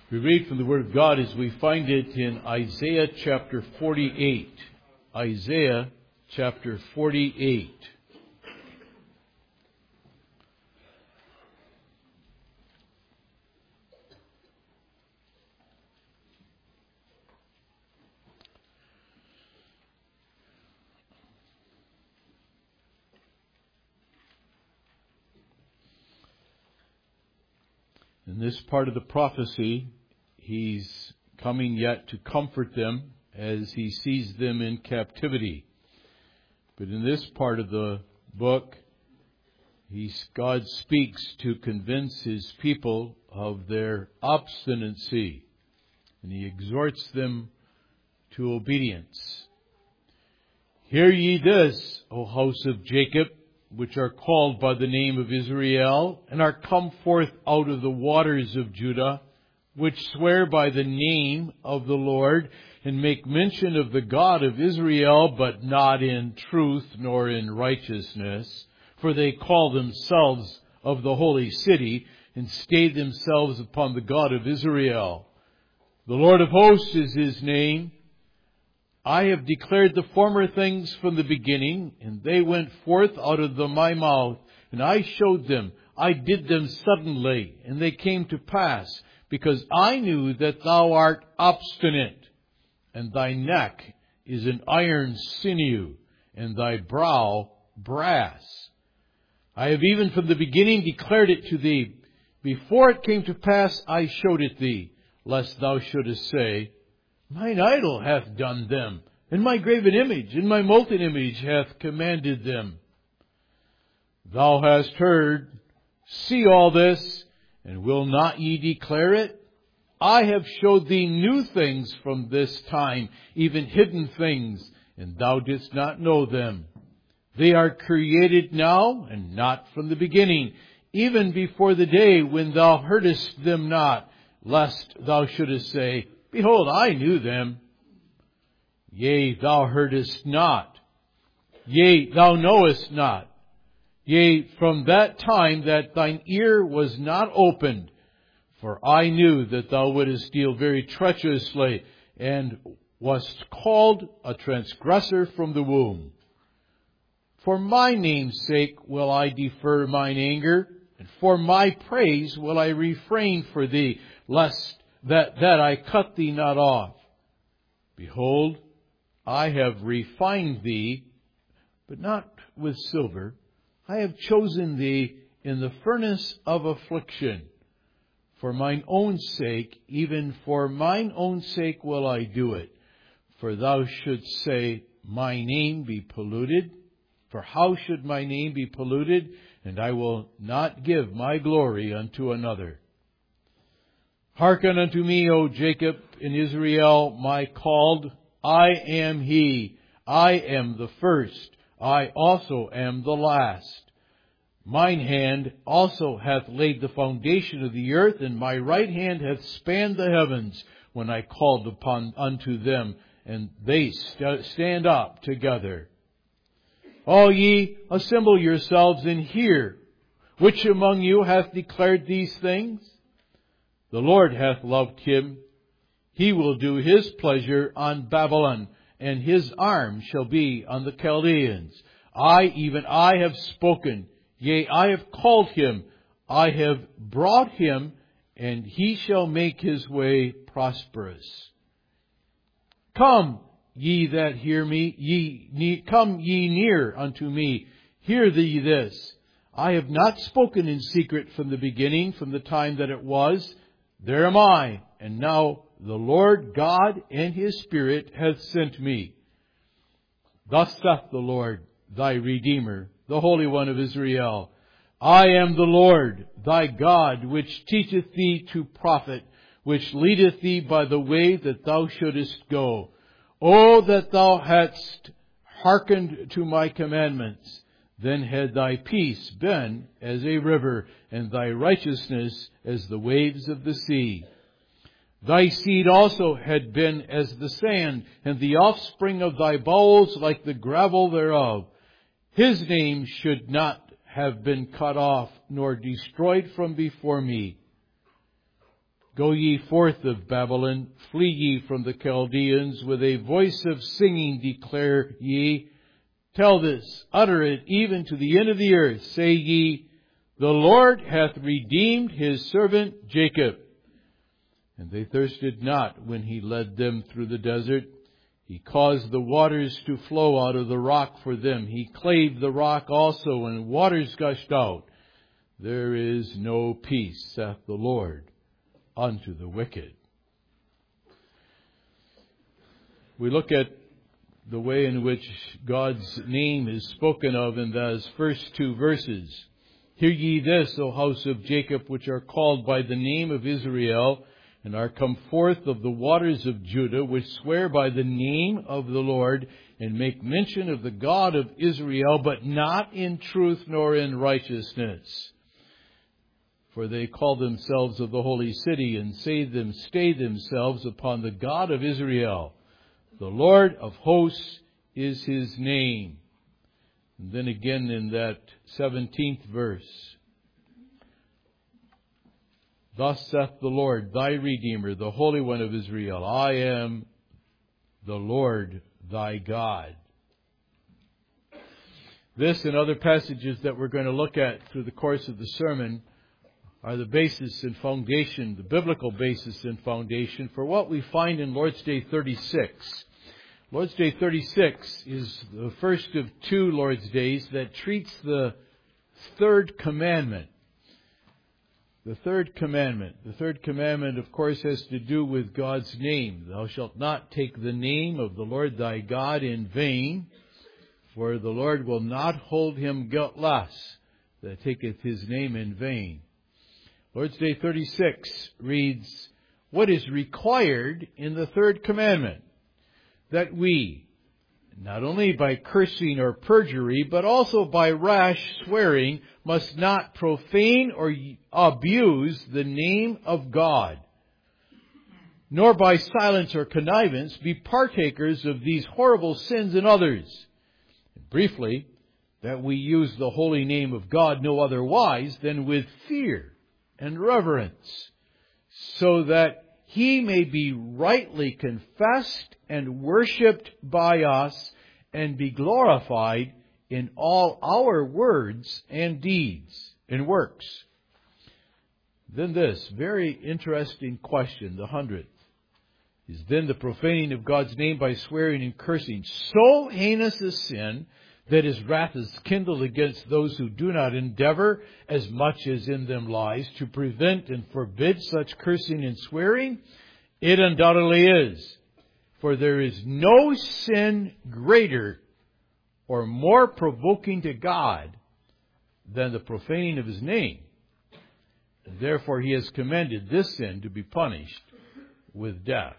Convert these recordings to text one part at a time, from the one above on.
We read from the Word of God as we find it in Isaiah chapter 48. Isaiah chapter 48. In this part of the prophecy, He's coming yet to comfort them as He sees them in captivity. But in this part of the book, God speaks to convince His people of their obstinacy, and He exhorts them to obedience. Hear ye this, O house of Jacob, which are called by the name of Israel, and are come forth out of the waters of Judah, which swear by the name of the Lord, and make mention of the God of Israel, but not in truth nor in righteousness. For they call themselves of the holy city, and stay themselves upon the God of Israel. The Lord of hosts is His name. I have declared the former things from the beginning, and they went forth out of my mouth, and I showed them. I did them suddenly, and they came to pass, because I knew that thou art obstinate, and thy neck is an iron sinew, and thy brow brass. I have even from the beginning declared it to thee. Before it came to pass, I showed it thee, lest thou shouldest say, Mine idol hath done them, and my graven image, and my molten image hath commanded them. Thou hast heard, see all this, and will not ye declare it? I have showed thee new things from this time, even hidden things, and thou didst not know them. They are created now, and not from the beginning, even before the day when thou heardest them not, lest thou shouldest say, Behold, I knew them. Yea, thou heardest not. Yea, thou knowest not. Yea, from that time that thine ear was not opened. For I knew that thou wouldest deal very treacherously, and wast called a transgressor from the womb. For my name's sake will I defer mine anger, and for my praise will I refrain for thee, lest that I cut thee not off. Behold, I have refined thee, but not with silver. I have chosen thee in the furnace of affliction. For mine own sake, even for mine own sake will I do it. For thou shouldst say, My name be polluted. For how should my name be polluted? And I will not give my glory unto another. Hearken unto me, O Jacob, and Israel, my called. I am He. I am the first. I also am the last. Mine hand also hath laid the foundation of the earth, and my right hand hath spanned the heavens, when I called upon unto them, and they stand up together. All ye, assemble yourselves and hear. Which among you hath declared these things? The Lord hath loved him. He will do His pleasure on Babylon, and His arm shall be on the Chaldeans. Even I have spoken. Yea, I have called him. I have brought him, and he shall make his way prosperous. Come, ye that hear me, come ye near unto me. Hear ye this. I have not spoken in secret from the beginning, from the time that it was. There am I, and now the Lord God and His Spirit hath sent me. Thus saith the Lord, thy Redeemer, the Holy One of Israel. I am the Lord, thy God, which teacheth thee to profit, which leadeth thee by the way that thou shouldest go. O that thou hadst hearkened to my commandments, then had thy peace been as a river, and thy righteousness as the waves of the sea. Thy seed also had been as the sand, and the offspring of thy bowels like the gravel thereof. His name should not have been cut off, nor destroyed from before me. Go ye forth of Babylon, flee ye from the Chaldeans, with a voice of singing declare ye, tell this, utter it even to the end of the earth, say ye, the Lord hath redeemed his servant Jacob. And they thirsted not when he led them through the desert. He caused the waters to flow out of the rock for them. He clave the rock also, and waters gushed out. There is no peace, saith the Lord, unto the wicked. We look at the way in which God's name is spoken of in those first two verses. Hear ye this, O house of Jacob, which are called by the name of Israel, and are come forth of the waters of Judah, which swear by the name of the Lord, and make mention of the God of Israel, but not in truth nor in righteousness. For they call themselves of the holy city, and stay themselves upon the God of Israel. The Lord of hosts is his name. And then again in that 17th verse. Thus saith the Lord, thy Redeemer, the Holy One of Israel, I am the Lord thy God. This and other passages that we're going to look at through the course of the sermon are the basis and foundation, the biblical basis and foundation for what we find in Lord's Day 36. Lord's Day 36 is the first of two Lord's Days that treats the third commandment. The third commandment. The third commandment, of course, has to do with God's name. Thou shalt not take the name of the Lord thy God in vain, for the Lord will not hold him guiltless that taketh his name in vain. Lord's Day 36 reads, what is required in the third commandment? That we, not only by cursing or perjury, but also by rash swearing, must not profane or abuse the name of God, nor by silence or connivance be partakers of these horrible sins in others. Briefly, that we use the holy name of God no otherwise than with fear and reverence, so that he may be rightly confessed and worshipped by us, and be glorified in all our words and deeds and works. Then this very interesting question, the 100th, is then the profaning of God's name by swearing and cursing so heinous a sin that his wrath is kindled against those who do not endeavor, as much as in them lies, to prevent and forbid such cursing and swearing? It undoubtedly is. For there is no sin greater or more provoking to God than the profaning of his name. And therefore he has commanded this sin to be punished with death.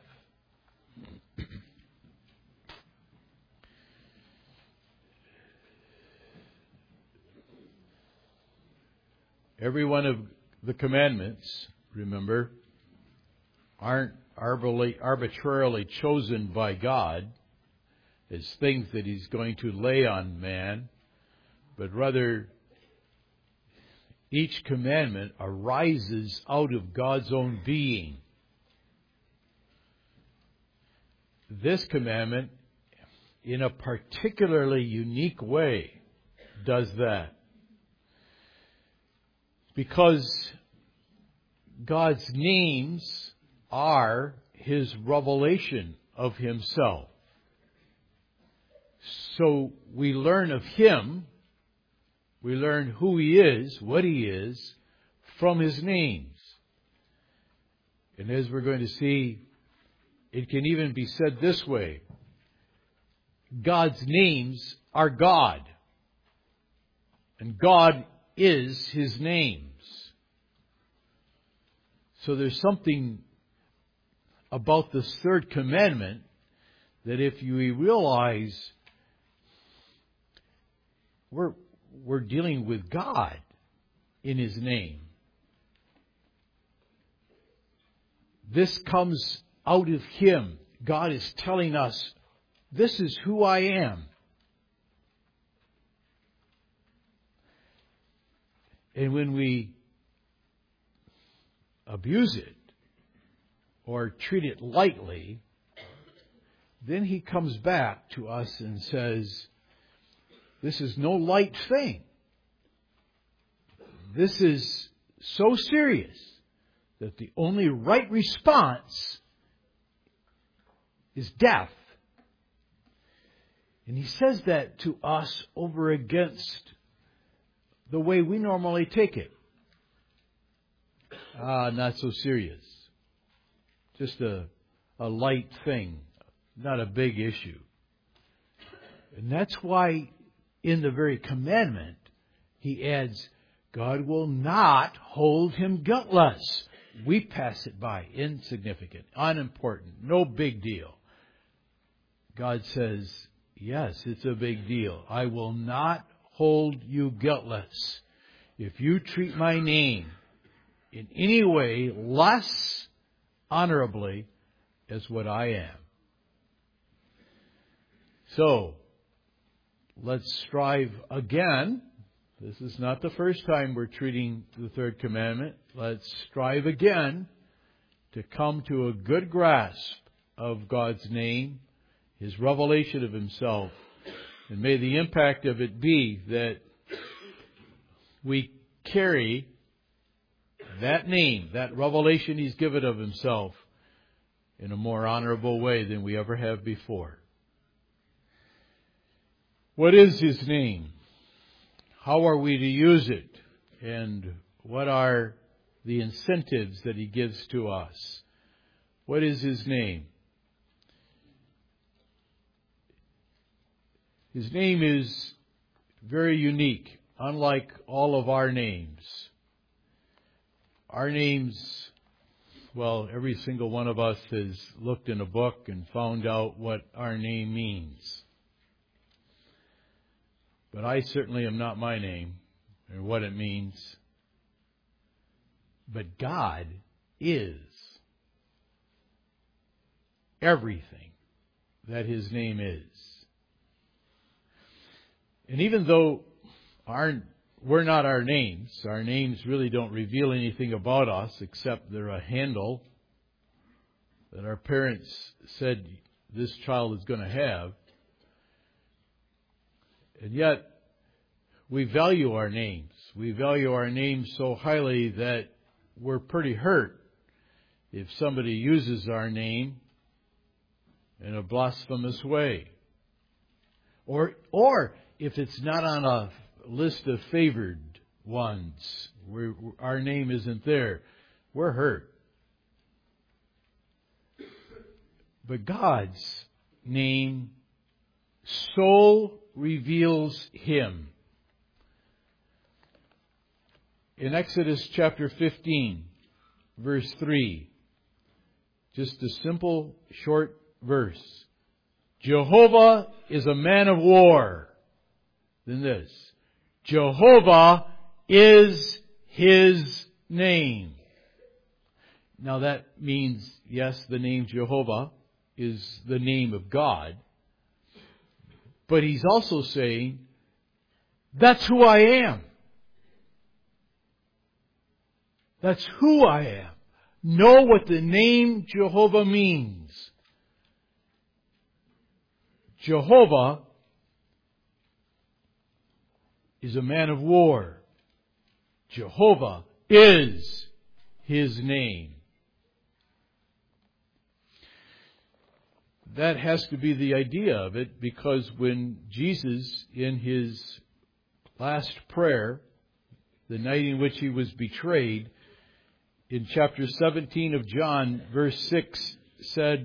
Every one of the commandments, remember, aren't arbitrarily chosen by God as things that he's going to lay on man, but rather each commandment arises out of God's own being. This commandment, in a particularly unique way, does that. Because God's names are his revelation of himself. So we learn of him, we learn who he is, what he is, from his names. And as we're going to see, it can even be said this way: God's names are God, and God is his names. So there's something about this third commandment that if you realize we're dealing with God in his name. This comes out of him. God is telling us, this is who I am. And when we abuse it, or treat it lightly, then he comes back to us and says, this is no light thing. This is so serious that the only right response is death. And he says that to us over against the way we normally take it. Not so serious. Just a light thing, not a big issue. And that's why in the very commandment, he adds, God will not hold him guiltless. We pass it by. Insignificant, unimportant, no big deal. God says, yes, it's a big deal. I will not hold you guiltless. If you treat my name in any way less honorably as what I am. So, let's strive again. This is not the first time we're treating the third commandment. Let's strive again to come to a good grasp of God's name, His revelation of Himself. And may the impact of it be that we carry that name, that revelation He's given of Himself, in a more honorable way than we ever have before. What is His name? How are we to use it? And what are the incentives that He gives to us? What is His name? His name is very unique, unlike all of our names. Our names, well, every single one of us has looked in a book and found out what our name means. But I certainly am not my name or what it means. But God is everything that His name is. And even though we're not our names really don't reveal anything about us except they're a handle that our parents said this child is going to have. And yet, we value our names. We value our names so highly that we're pretty hurt if somebody uses our name in a blasphemous way. Or if it's not on a list of favored ones, where our name isn't there, we're hurt. But God's name so reveals Him. In Exodus chapter 15, verse 3, just a simple, short verse. Jehovah is a man of war. Then this, Jehovah is His name. Now that means, yes, the name Jehovah is the name of God. But He's also saying, that's who I am. That's who I am. Know what the name Jehovah means. Jehovah is a man of war. Jehovah is His name. That has to be the idea of it, because when Jesus, in His last prayer, the night in which He was betrayed, in chapter 17 of John, verse 6, said,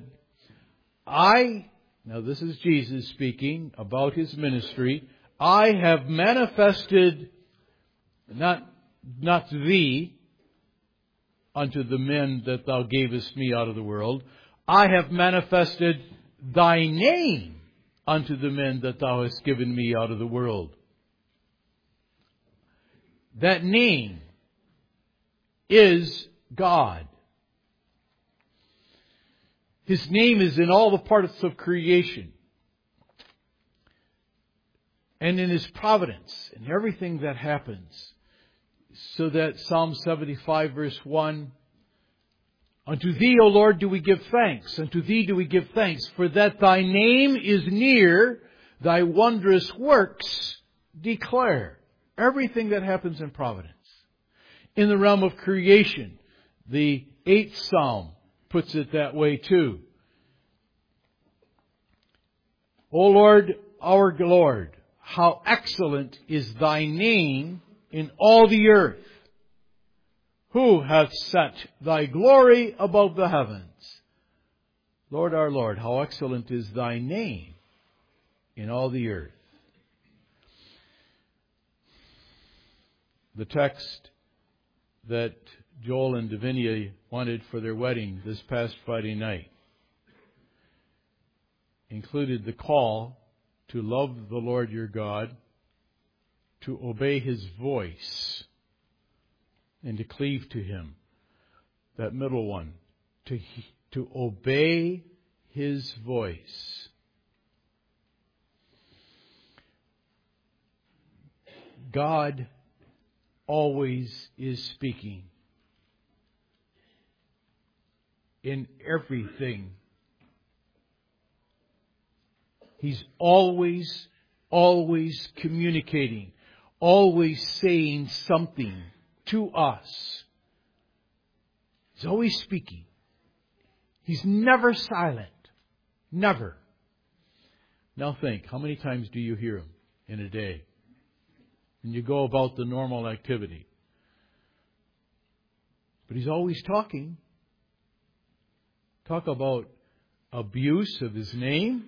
now this is Jesus speaking about His ministry, I have manifested, not thee, unto the men that thou gavest me out of the world. I have manifested thy name unto the men that thou hast given me out of the world. That name is God. His name is in all the parts of creation. And in His providence, in everything that happens. So that Psalm 75 verse 1, Unto Thee, O Lord, do we give thanks. Unto Thee do we give thanks. For that Thy name is near, Thy wondrous works declare. Everything that happens in providence. In the realm of creation, the 8th Psalm puts it that way too. O Lord, our Lord, how excellent is Thy name in all the earth. Who hath set Thy glory above the heavens? Lord, our Lord, how excellent is Thy name in all the earth. The text that Joel and Davinia wanted for their wedding this past Friday night included the call to love the Lord your God, to obey His voice, and to cleave to Him. That middle one, to obey His voice. God always is speaking in everything. He's always communicating, always saying something to us. He's always speaking. He's never silent. Never. Now think, how many times do you hear Him in a day? And you go about the normal activity. But He's always talking. Talk about abuse of His name.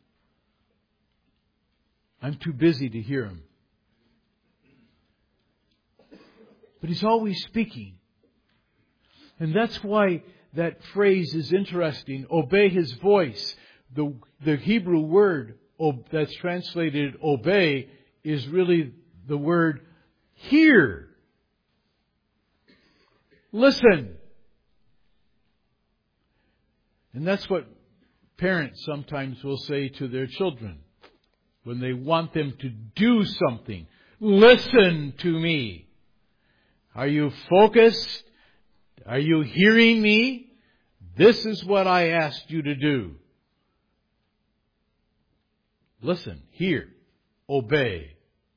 I'm too busy to hear Him. But He's always speaking. And that's why that phrase is interesting. Obey His voice. The Hebrew word that's translated obey is really the word hear. Listen. And that's what parents sometimes will say to their children when they want them to do something. Listen to me. Are you focused? Are you hearing me? This is what I asked you to do. Listen, hear, obey.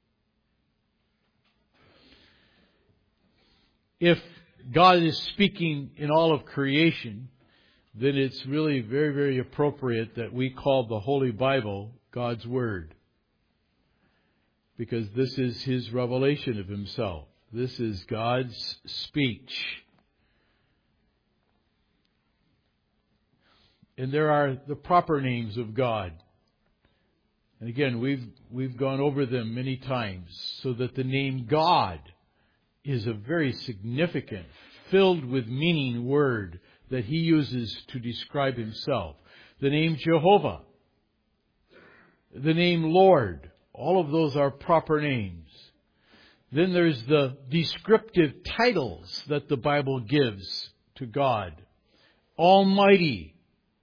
If God is speaking in all of creation, then it's really very, very appropriate that we call the Holy Bible God's Word. Because this is His revelation of Himself. This is God's speech. And there are the proper names of God. And again, we've gone over them many times, so that the name God is a very significant, filled with meaning word that He uses to describe Himself. The name Jehovah, the name Lord, all of those are proper names. Then there's the descriptive titles that the Bible gives to God. Almighty,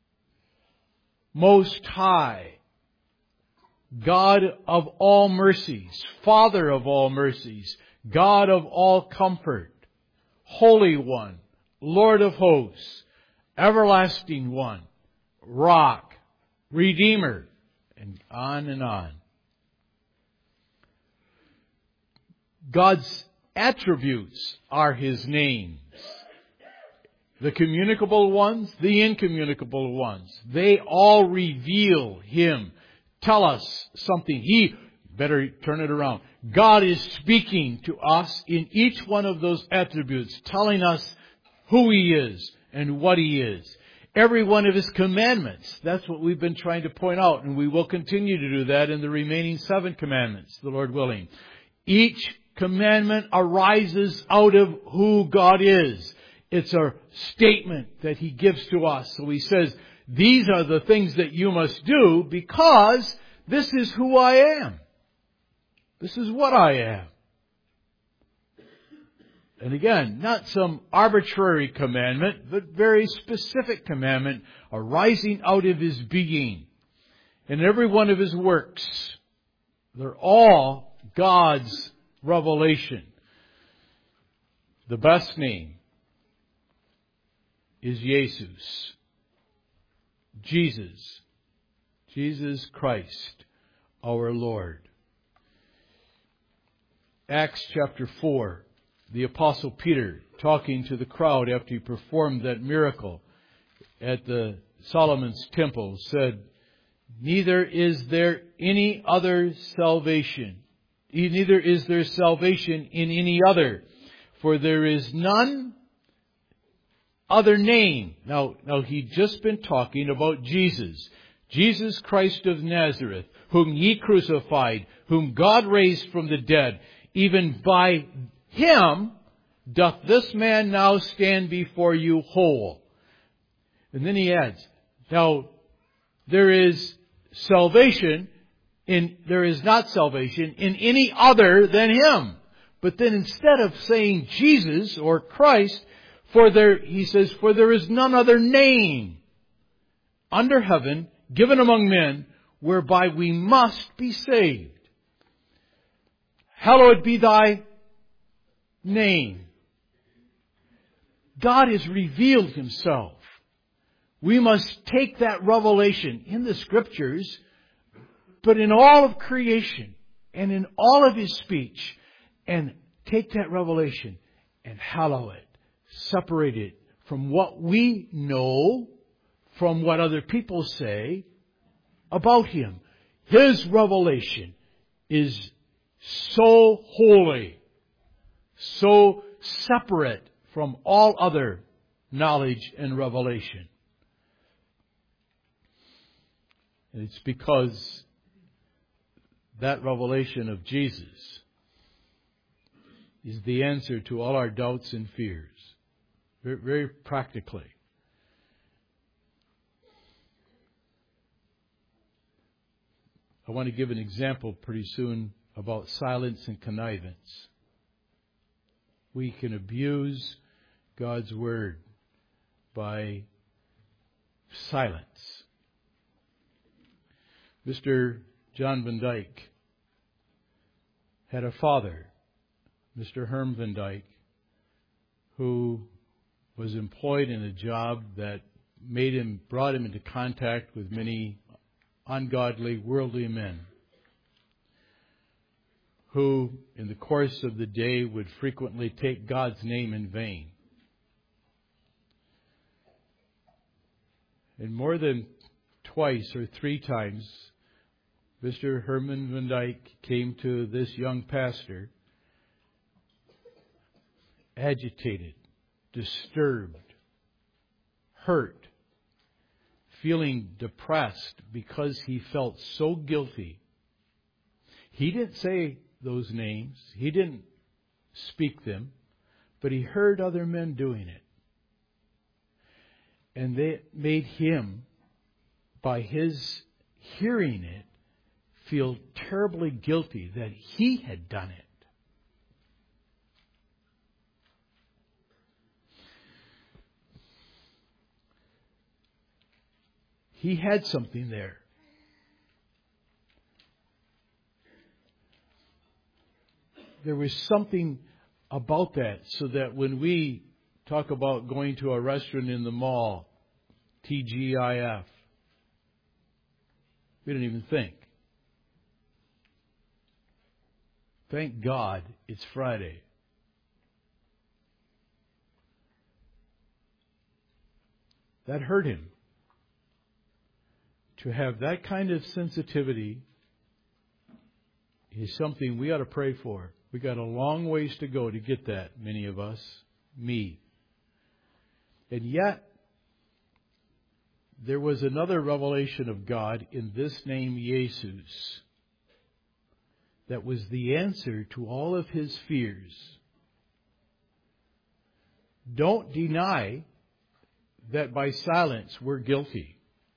Most High, God of all mercies, Father of all mercies, God of all comfort, Holy One, Lord of hosts, Everlasting One, Rock, Redeemer, and on and on. God's attributes are His names. The communicable ones, the incommunicable ones. They all reveal Him. Tell us something. He, better turn it around. God is speaking to us in each one of those attributes, telling us who He is and what He is. Every one of His commandments, that's what we've been trying to point out, and we will continue to do that in the remaining 7 commandments, the Lord willing. Each commandment arises out of who God is. It's a statement that He gives to us. So He says, these are the things that you must do because this is who I am. This is what I am. And again, not some arbitrary commandment, but very specific commandment arising out of His being. And every one of His works, they're all God's revelation. The best name is Jesus. Jesus. Jesus Christ, our Lord. Acts chapter 4, the Apostle Peter, talking to the crowd after he performed that miracle at the Solomon's temple, said, neither is there salvation in any other, for there is none other name. Now he'd just been talking about Jesus. Jesus Christ of Nazareth, whom ye crucified, whom God raised from the dead. Even by Him doth this man now stand before you whole. And then he adds, now there is not salvation in any other than Him. But then instead of saying Jesus or Christ, he says, for there is none other name under heaven given among men whereby we must be saved. Hallowed be thy name. God has revealed Himself. We must take that revelation in the Scriptures, but in all of creation and in all of His speech, and take that revelation and hallow it, separate it from what we know, from what other people say about Him. His revelation is so holy, so separate from all other knowledge and revelation. And it's because that revelation of Jesus is the answer to all our doubts and fears. Very, very practically. I want to give an example pretty soon about silence and connivance. We can abuse God's Word by silence. Mr. John Van Dyke had a father, Mr. Herm Van Dyke, who was employed in a job that brought him into contact with many ungodly, worldly men, who, in the course of the day, would frequently take God's name in vain. And more than twice or three times, Mr. Herman Van Dyke came to this young pastor agitated, disturbed, hurt, feeling depressed because he felt so guilty. He didn't say those names. He didn't speak them, but he heard other men doing it. And they made him, by his hearing it, feel terribly guilty that he had done it. He had something there. There was something about that, so that when we talk about going to a restaurant in the mall, TGIF, we don't even think. Thank God it's Friday. That hurt him. To have that kind of sensitivity is something we ought to pray for. We got a long ways to go to get that, many of us, me. And yet, there was another revelation of God in this name, Jesus, that was the answer to all of his fears. Don't deny that by silence we're guilty.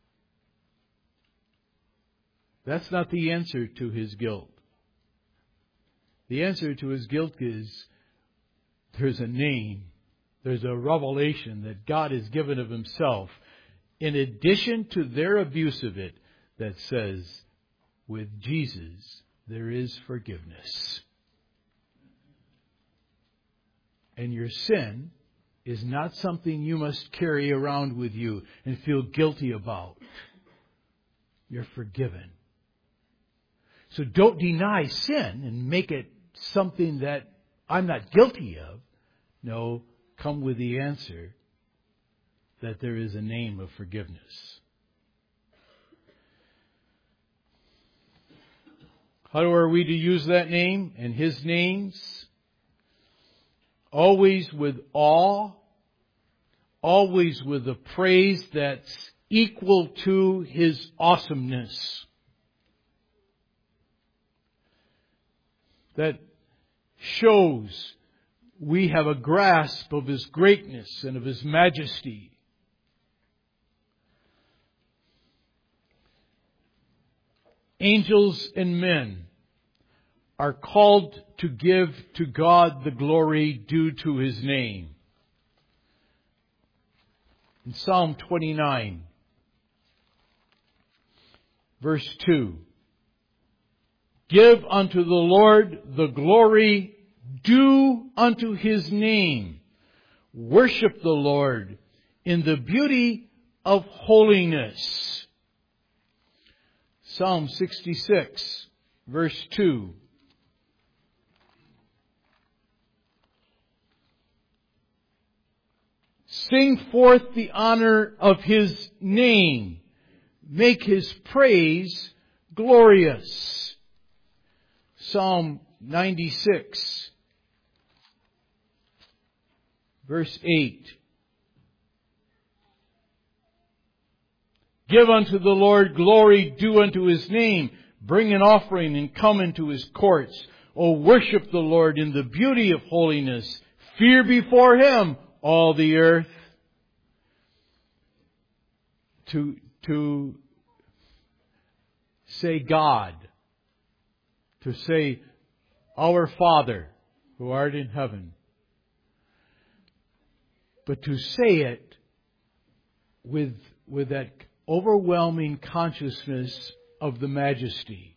That's not the answer to his guilt. The answer to his guilt is there's a name, there's a revelation that God has given of himself, in addition to their abuse of it, that says, with Jesus, there is forgiveness. And your sin is not something you must carry around with you and feel guilty about. You're forgiven. So don't deny sin and make it something that I'm not guilty of. No, come with the answer that there is a name of forgiveness. How are we to use that name and His names? Always with awe, always with a praise that's equal to His awesomeness. That shows we have a grasp of His greatness and of His majesty. Angels and men are called to give to God the glory due to His name. In Psalm 29, verse 2, give unto the Lord the glory due unto His name. Worship the Lord in the beauty of holiness. Psalm 66, verse 2. Sing forth the honor of His name. Make His praise glorious. Psalm 96, verse 8. Give unto the Lord glory due unto His name. Bring an offering and come into His courts. O worship the Lord in the beauty of holiness. Fear before Him all the earth. To say God. To say our Father who art in heaven. But to say it with that overwhelming consciousness of the majesty.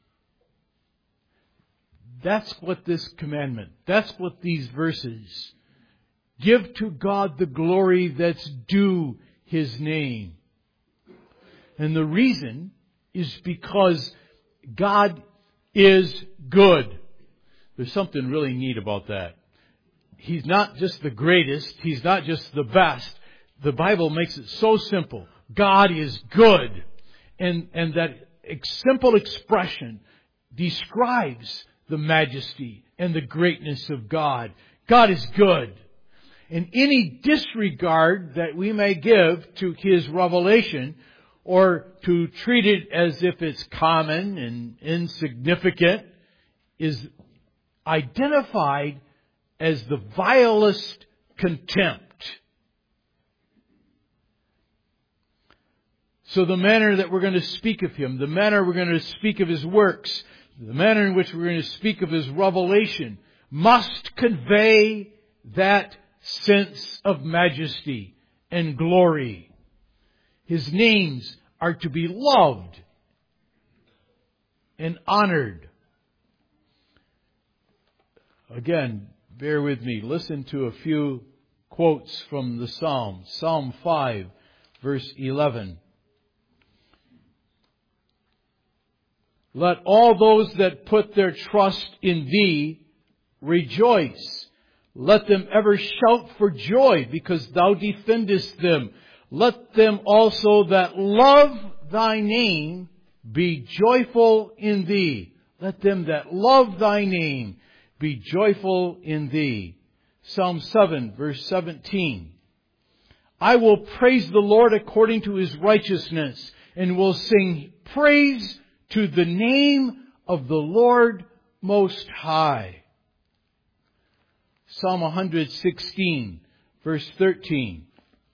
That's what this commandment, that's what these verses. Give to God the glory that's due His name. And the reason is because God is good. There's something really neat about that. He's not just the greatest. He's not just the best. The Bible makes it so simple. God is good. And that simple expression describes the majesty and the greatness of God. God is good. And any disregard that we may give to His revelation, or to treat it as if it's common and insignificant, is identified as the vilest contempt. So the manner that we're going to speak of Him, the manner we're going to speak of His works, the manner in which we're going to speak of His revelation must convey that sense of majesty and glory. His names are to be loved and honored. Again, bear with me. Listen to a few quotes from the Psalms. Psalm 5, verse 11. Let all those that put their trust in Thee rejoice. Let them ever shout for joy, because Thou defendest them. Let them also that love Thy name be joyful in Thee. Let them that love Thy name be joyful in Thee. Psalm 7, verse 17. I will praise the Lord according to His righteousness, and will sing praise to the name of the Lord Most High. Psalm 116, verse 13.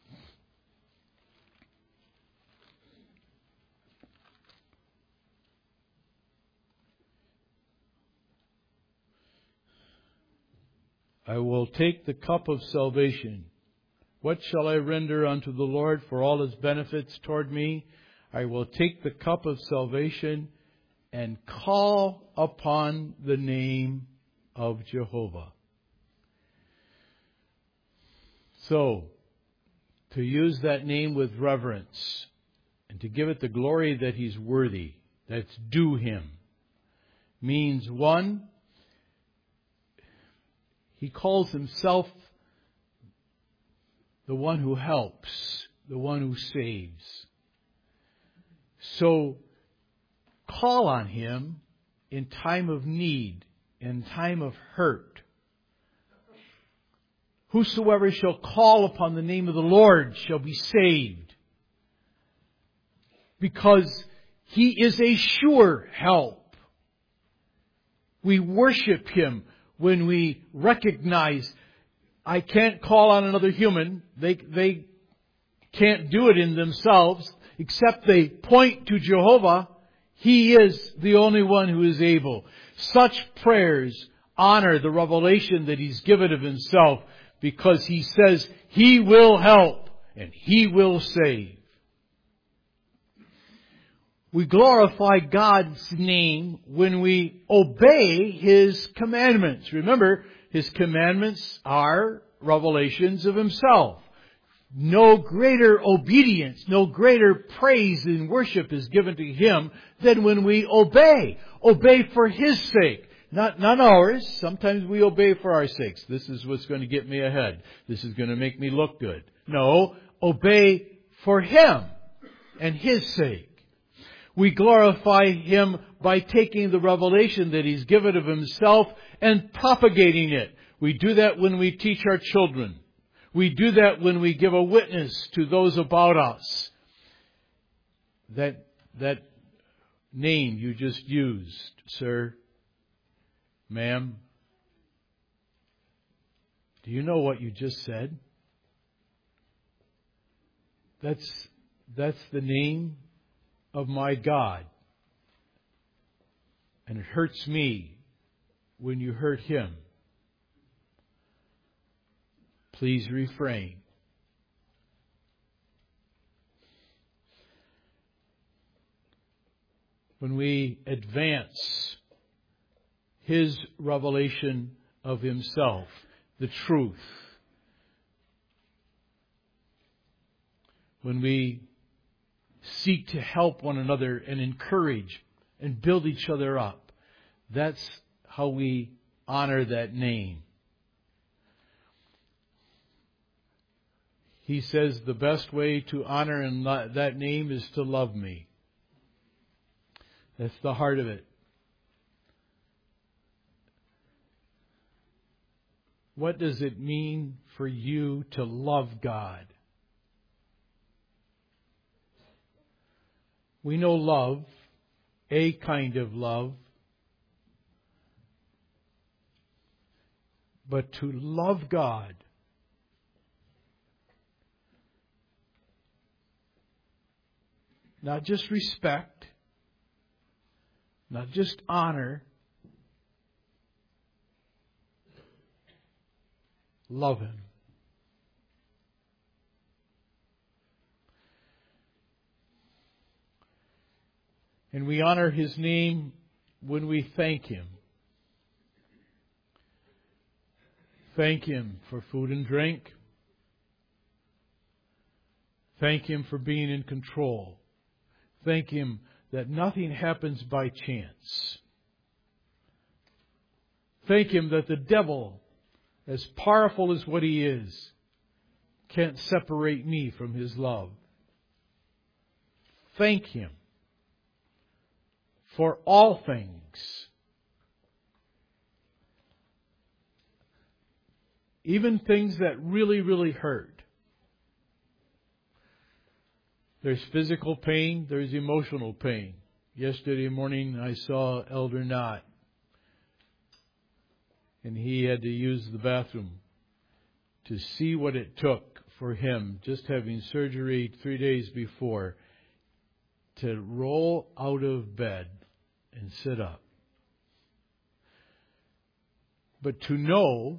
I will take the cup of salvation. What shall I render unto the Lord for all His benefits toward me? I will take the cup of salvation and call upon the name of Jehovah. So, to use that name with reverence and to give it the glory that He's worthy, that's due Him, means one, He calls Himself the one who helps, the one who saves. So, call on Him in time of need, in time of hurt. Whosoever shall call upon the name of the Lord shall be saved. Because He is a sure help. We worship Him when we recognize I can't call on another human. They can't do it in themselves, except they point to Jehovah. He is the only one who is able. Such prayers honor the revelation that He's given of Himself, because He says He will help and He will save. We glorify God's name when we obey His commandments. Remember, His commandments are revelations of Himself. No greater obedience, no greater praise and worship is given to Him than when we obey. Obey for His sake. Not ours. Sometimes we obey for our sakes. This is what's going to get me ahead. This is going to make me look good. No, obey for Him and His sake. We glorify Him by taking the revelation that He's given of Himself and propagating it. We do that when we teach our children. We do that when we give a witness to those about us. That name you just used, sir, ma'am, do you know what you just said? That's the name of my God. And it hurts me when you hurt Him. Please refrain. When we advance His revelation of Himself, the truth, when we seek to help one another and encourage and build each other up, that's how we honor that name. He says the best way to honor that name is to love me. That's the heart of it. What does it mean for you to love God? We know love, a kind of love. But to love God, not just respect, not just honor, love Him. And we honor His name when we thank Him. Thank Him for food and drink. Thank Him for being in control. Thank Him that nothing happens by chance. Thank Him that the devil, as powerful as what he is, can't separate me from His love. Thank Him for all things. Even things that really, really hurt. There's physical pain, there's emotional pain. Yesterday morning I saw Elder Knott, and he had to use the bathroom to see what it took for him, just having surgery 3 days before, to roll out of bed and sit up. But to know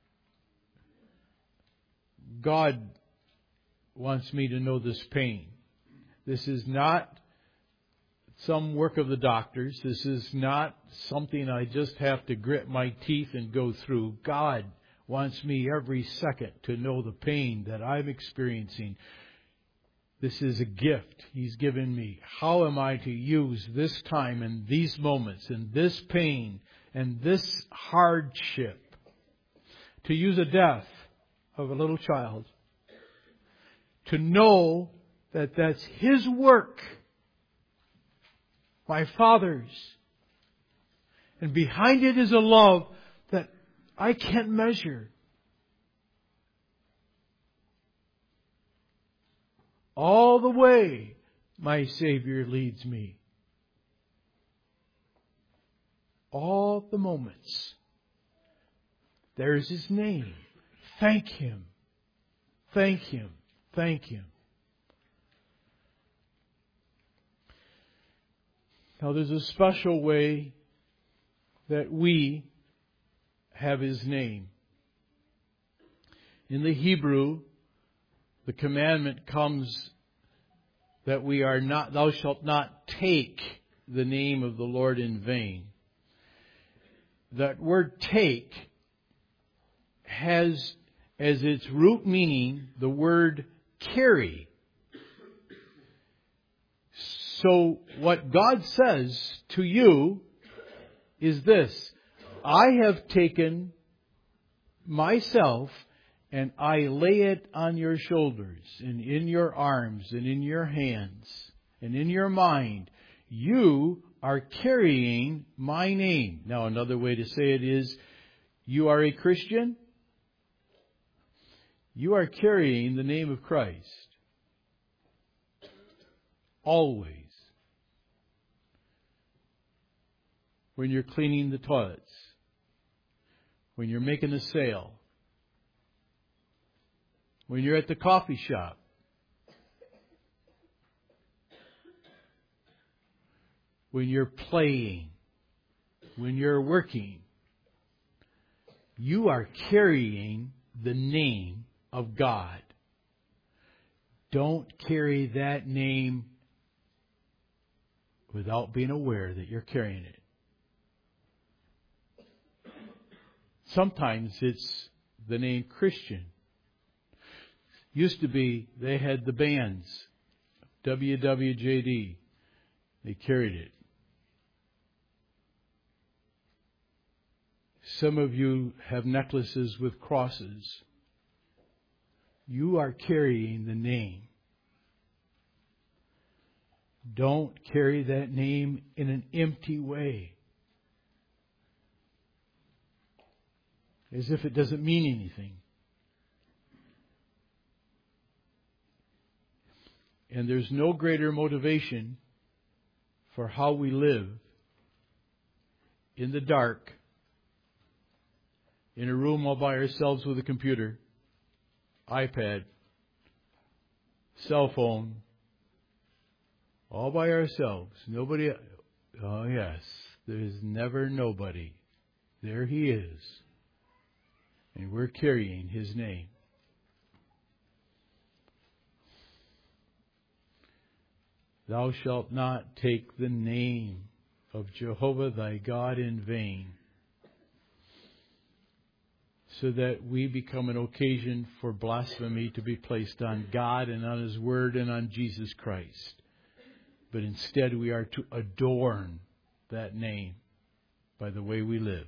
God wants me to know this pain. This is not some work of the doctors. This is not something I just have to grit my teeth and go through. God wants me every second to know the pain that I'm experiencing. This is a gift He's given me. How am I to use this time and these moments and this pain and this hardship to use a death of a little child to know that that's His work, my Father's. And behind it is a love that I can't measure. All the way my Savior leads me. All the moments. There's His name. Thank Him. Thank Him. Thank Him. Now there's a special way that we have His name. In the Hebrew, the commandment comes that we are not, thou shalt not take the name of the Lord in vain. That word take has as its root meaning the word carry. So what God says to you is this: I have taken myself and I lay it on your shoulders and in your arms and in your hands and in your mind. You are carrying my name. Now another way to say it is, you are a Christian. You are carrying the name of Christ. Always. When you're cleaning the toilets. When you're making a sale. When you're at the coffee shop. When you're playing. When you're working. You are carrying the name of God. Don't carry that name without being aware that you're carrying it. Sometimes it's the name Christian. Used to be, they had the bands, WWJD. They carried it. Some of you have necklaces with crosses. You are carrying the name. Don't carry that name in an empty way. As if it doesn't mean anything. And there's no greater motivation for how we live in the dark, in a room all by ourselves with a computer, iPad, cell phone, all by ourselves. Nobody. Oh yes, there's never nobody. There He is. And we're carrying His name. Thou shalt not take the name of Jehovah thy God in vain, so that we become an occasion for blasphemy to be placed on God and on His Word and on Jesus Christ. But instead we are to adorn that name by the way we live.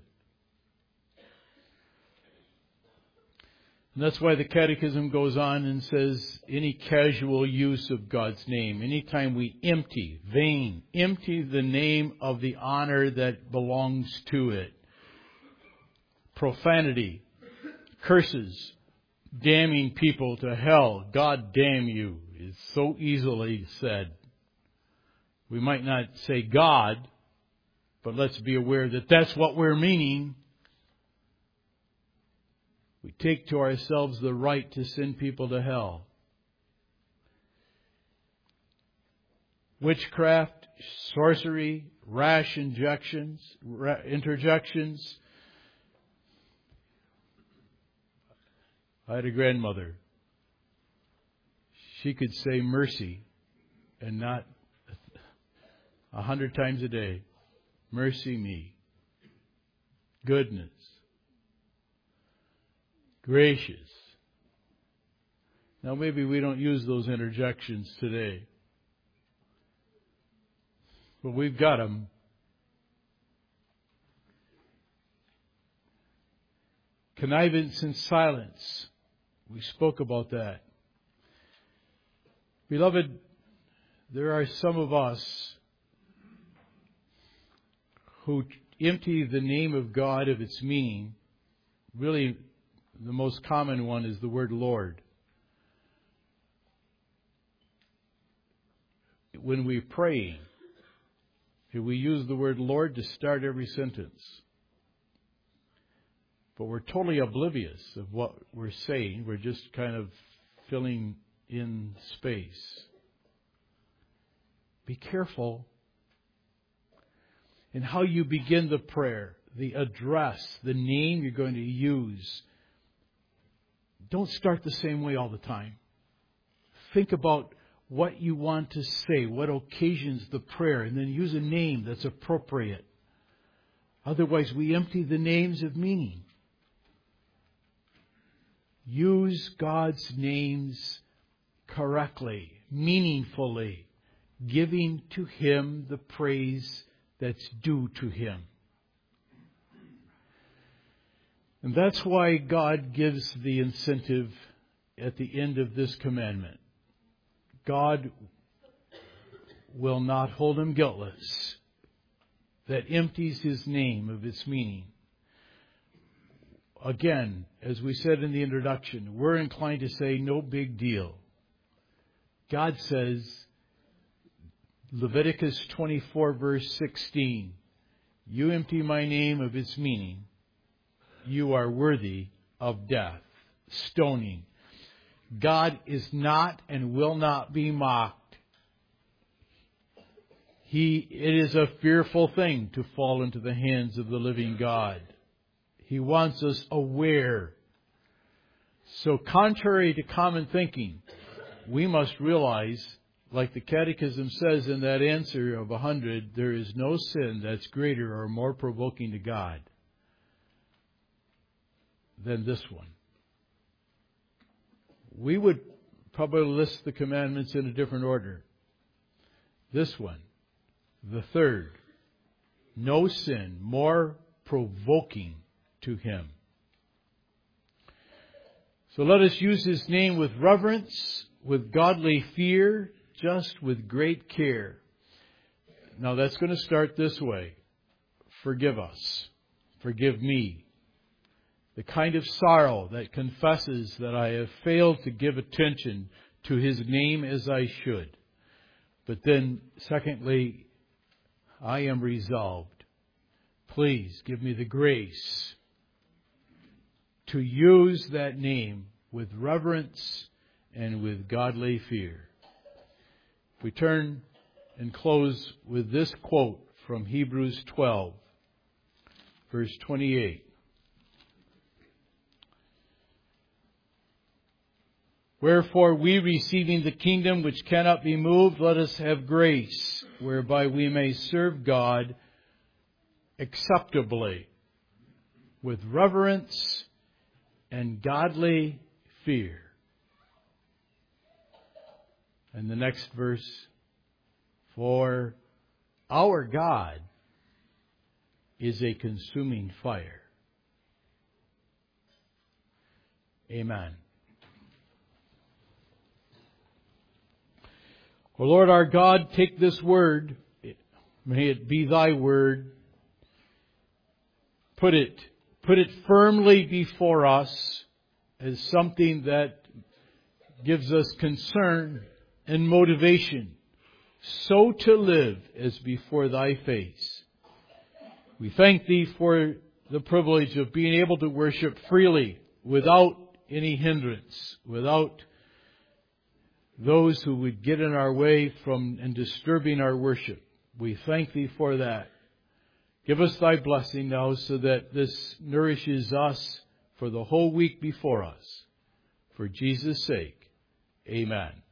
And that's why the Catechism goes on and says, any casual use of God's name, anytime we empty the name of the honor that belongs to it. Profanity, curses, damning people to hell, God damn you, is so easily said. We might not say God, but let's be aware that that's what we're meaning. We take to ourselves the right to send people to hell. Witchcraft, sorcery, rash interjections. I had a grandmother. She could say mercy and not 100 times a day. Mercy me. Goodness. gracious. Now maybe we don't use those interjections today, but we've got them. Connivance and silence. We spoke about that. Beloved, there are some of us who empty the name of God of its meaning. Really, the most common one is the word Lord. When we pray, we use the word Lord to start every sentence. But we're totally oblivious of what we're saying. We're just kind of filling in space. Be careful in how you begin the prayer, the address, the name you're going to use. Don't start the same way all the time. Think about what you want to say, what occasions the prayer, and then use a name that's appropriate. Otherwise, we empty the names of meaning. Use God's names correctly, meaningfully, giving to Him the praise that's due to Him. And that's why God gives the incentive at the end of this commandment. God will not hold him guiltless that empties His name of its meaning. Again, as we said in the introduction, we're inclined to say no big deal. God says, Leviticus 24 verse 16, you empty my name of its meaning, you are worthy of death, stoning. God is not and will not be mocked. It is a fearful thing to fall into the hands of the living God. He wants us aware. So contrary to common thinking, we must realize, like the Catechism says in that answer of 100, there is no sin that's greater or more provoking to God than this one. We would probably list the commandments in a different order. This one, the third, no sin more provoking to Him. So let us use His name with reverence, with godly fear, just with great care. Now that's going to start this way. Forgive us. Forgive me. The kind of sorrow that confesses that I have failed to give attention to His name as I should. But then, secondly, I am resolved. Please give me the grace to use that name with reverence and with godly fear. We turn and close with this quote from Hebrews 12, verse 28. Wherefore we, receiving the kingdom which cannot be moved, let us have grace, whereby we may serve God acceptably, with reverence and godly fear. And the next verse, for our God is a consuming fire. Amen. O Lord our God, take this word, may it be Thy word. Put it firmly before us as something that gives us concern and motivation, so to live as before Thy face. We thank Thee for the privilege of being able to worship freely, without any hindrance, without those who would get in our way from and disturbing our worship. We thank Thee for that. Give us Thy blessing now so that this nourishes us for the whole week before us. For Jesus' sake, amen.